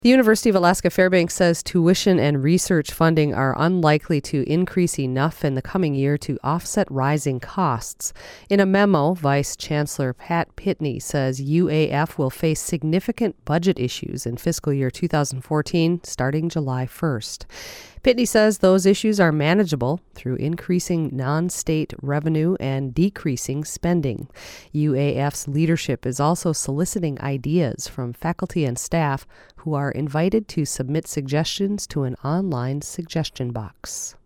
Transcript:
The University of Alaska Fairbanks says tuition and research funding are unlikely to increase enough in the coming year to offset rising costs. In a memo, Vice Chancellor Pat Pitney says UAF will face significant budget issues in fiscal year 2014, starting July 1st. Pitney says those issues are manageable through increasing non-state revenue and decreasing spending. UAF's leadership is also soliciting ideas from faculty and staff who are invited to submit suggestions to an online suggestion box.